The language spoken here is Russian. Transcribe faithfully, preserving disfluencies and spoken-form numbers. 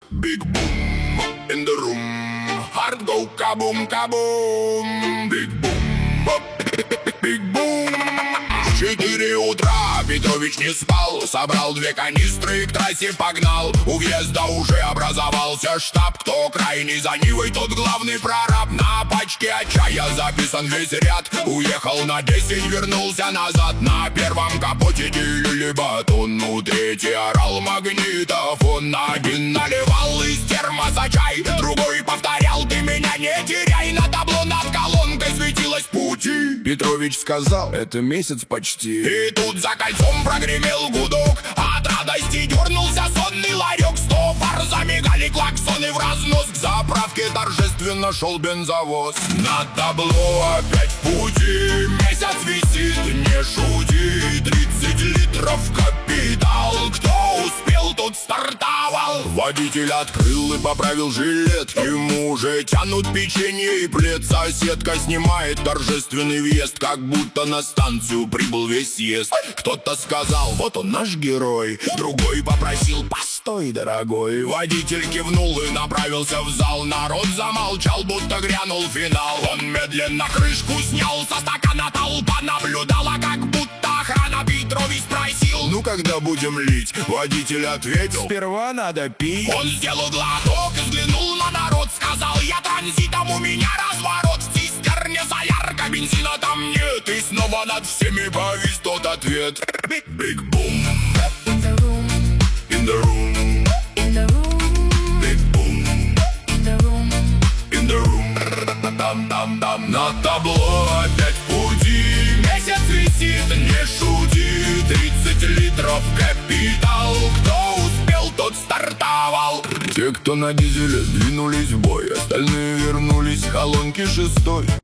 Big boom in the room, hard go kaboom kaboom. Big boom, big boom. В четыре утра Петрович не спал, собрал две канистры и к трассе погнал. У въезда уже образовался штаб, кто крайний за Нивой, тот главный прораб. На пачке от чая записан весь ряд. Уехал на десять, вернулся назад. На первом капоте делили батон, у третий орал магнитофон. Один наливал из термоса чай, другой повторял: ты меня не теряй. На табло над колонкой светилось пути. Петрович сказал: это месяц почти. И тут за кольцом прогремел гудок, от радости дернулся сонный ларек. Сто фар замигали клаксоны в разнос, к заправке торжественно шел бензовоз. На табло опять в пути, месяц висит, не шути. Тридцать литров капитал, кто успел, тот стартовал. Водитель открыл и поправил жилет, ему уже тянут печенье и плед. Соседка снимает торжественный въезд, как будто на станцию прибыл весь съезд. Кто-то сказал: вот он наш герой. Другой попросил: постой, дорогой. Водитель кивнул и направился в зал. Народ замолчал, будто грянул финал. Он медленно крышку снял со стакана, толпа наблюдала, как будто охрана. Петрович спросил: ну когда будем лить? Водитель ответил: сперва надо пить. Он сделал глоток и взглянул на народ, сказал: я транзитом, у меня разворот. В цистерне солярка, бензина там нет. И снова над всеми повис тот ответ. Big boom In the room, in the room, in the room, big boom in the room. in the room. Там-там-там. На табло опять в пути, месяц висит, не шути. Тридцать литров капитал, кто успел, тот стартовал. Те, кто на дизеле, двинулись в бой, остальные вернулись к колонке шестой.